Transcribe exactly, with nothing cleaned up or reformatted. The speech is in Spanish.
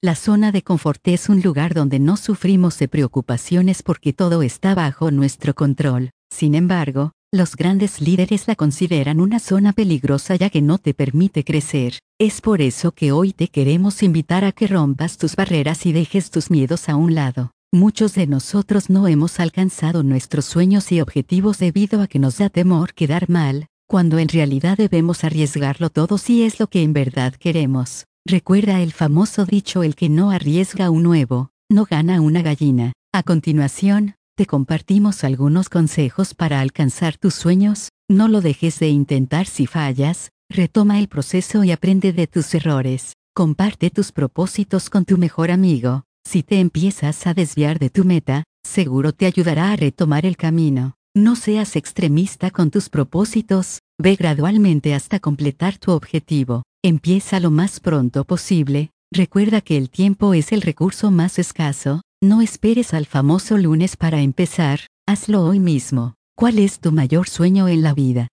La zona de confort es un lugar donde no sufrimos de preocupaciones porque todo está bajo nuestro control. Sin embargo, los grandes líderes la consideran una zona peligrosa ya que no te permite crecer. Es por eso que hoy te queremos invitar a que rompas tus barreras y dejes tus miedos a un lado. Muchos de nosotros no hemos alcanzado nuestros sueños y objetivos debido a que nos da temor quedar mal, cuando en realidad debemos arriesgarlo todo si es lo que en verdad queremos. Recuerda el famoso dicho: el que no arriesga un huevo, no gana una gallina. A continuación, te compartimos algunos consejos para alcanzar tus sueños. No lo dejes de intentar si fallas, retoma el proceso y aprende de tus errores. Comparte tus propósitos con tu mejor amigo. Si te empiezas a desviar de tu meta, seguro te ayudará a retomar el camino. No seas extremista con tus propósitos, ve gradualmente hasta completar tu objetivo. Empieza lo más pronto posible. Recuerda que el tiempo es el recurso más escaso. No esperes al famoso lunes para empezar, hazlo hoy mismo. ¿Cuál es tu mayor sueño en la vida?